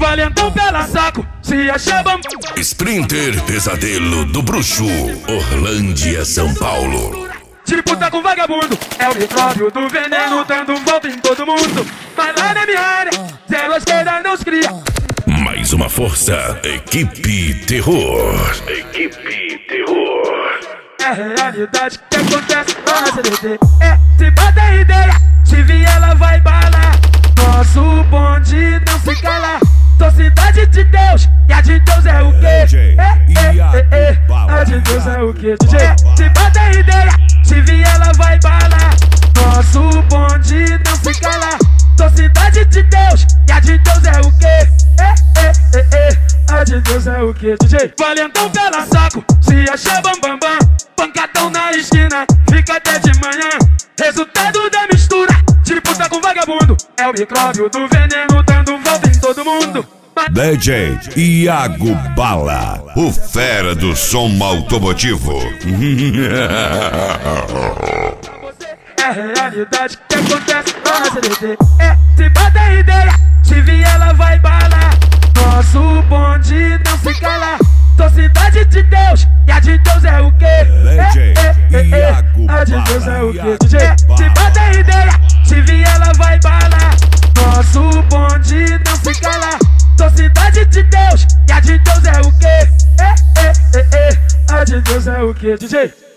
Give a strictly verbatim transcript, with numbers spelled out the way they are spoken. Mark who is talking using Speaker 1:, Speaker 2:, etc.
Speaker 1: valentão pela saco, se acha bam.
Speaker 2: Sprinter Pesadelo do Bruxo, Orlândia, São Paulo.
Speaker 1: Tipo tá com vagabundo, é o micróbio do veneno dando volta em todo mundo. Mas lá na minha área, zero à esquerda não se cria.
Speaker 2: Mais uma força, Equipe Terror. Equipe Terror.
Speaker 1: É a realidade que acontece lá na C D T. É, se bota a ideia, se vier ela vai balar. Nosso bonde não se cala. Sou cidade de Deus, e a de Deus é o quê? É, é, é, é. A de Deus é o quê, D J? É, se bota a ideia, se vier ela vai balar. Nosso bonde não se cala. Sou cidade de Deus, e a de Deus é o quê? É, é, é, é. A de Deus é o quê, D J? Valentão pela saco, se acha bam bam bam. Pancadão na esquina, fica até de manhã. Resultado da mistura, tipo tá com vagabundo. É o micróbio do veneno dando volta em todo mundo.
Speaker 3: D J Iago Bala, o fera do som automotivo.
Speaker 1: É a realidade que acontece lá na C D T. É, se bota a ideia, se vier ela vai balar. Nosso bonde não se cala. Sou cidade de Deus, e a de Deus é o quê? É, é, é, é. A de Deus é o quê, D J? É, se bota a ideia, se vier ela vai balar. Nosso bonde não se cala. Sou cidade de Deus, e a de Deus é o quê? É, é, é, é. A de Deus é o quê, D J?